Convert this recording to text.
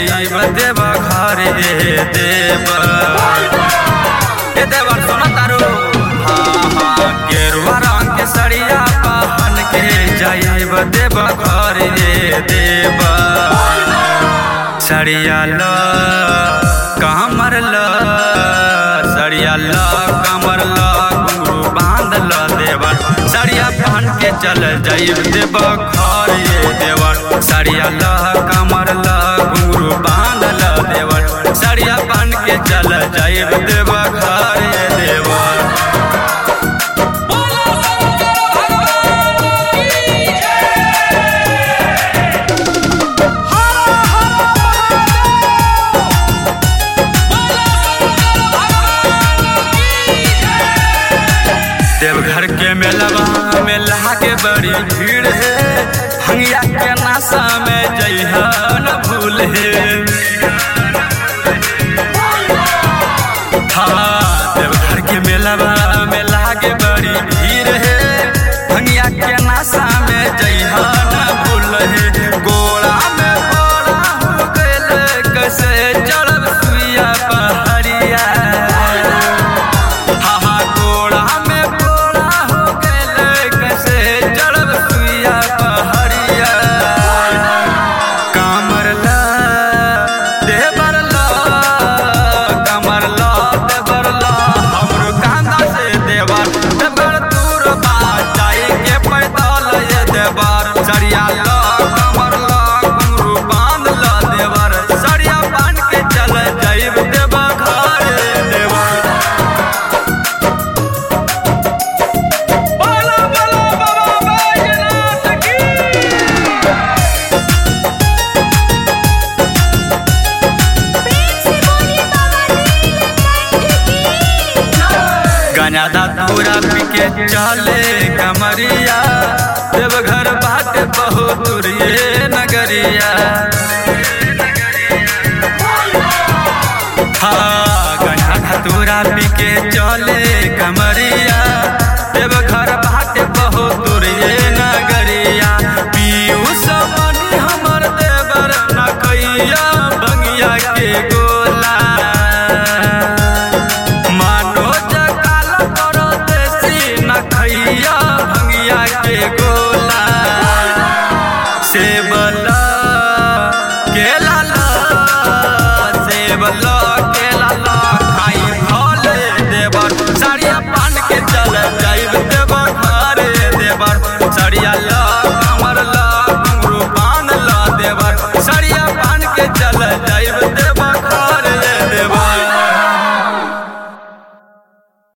जाइब देव घर देवर सुना तारू। हाँ गेरुआ रंग के सड़िया पहन के जाइब देव घर देव। सड़िया लो कमर लो सड़िया लो कमर लो गुरु बांध लो देवर। सड़िया पहन के चल जाइब देव घर देवर। सड़िया लो कमर लो गुरु बांध लो देवर। सड़िया पहन के चल जाइब देव घर देवर। देवघर के मेलवा में लागे बड़ी भीड़ है। हंगिया के नासा में जइहा न भूल है। हाँ देवघर के मेलवा में लागे बड़ी भीड़ है। हंगिया के नासा में जइहा न भूल है। गोड़ा में गोड़ा हो गइल कैसे चढ़ब सुइया पहड़िया। सड़िया लो कमर लो गुरु बांध लो देवर। सड़िया बांध के चल जाइब देव घर देवर। बोलो बोलो बाबा बैजनाथ की। गांजा धतूरा पी के चले कमरिया। देवघर बात बहुत दूरिये नगरिया। हाँ गांजा धतूरा पी के चले कमरिया।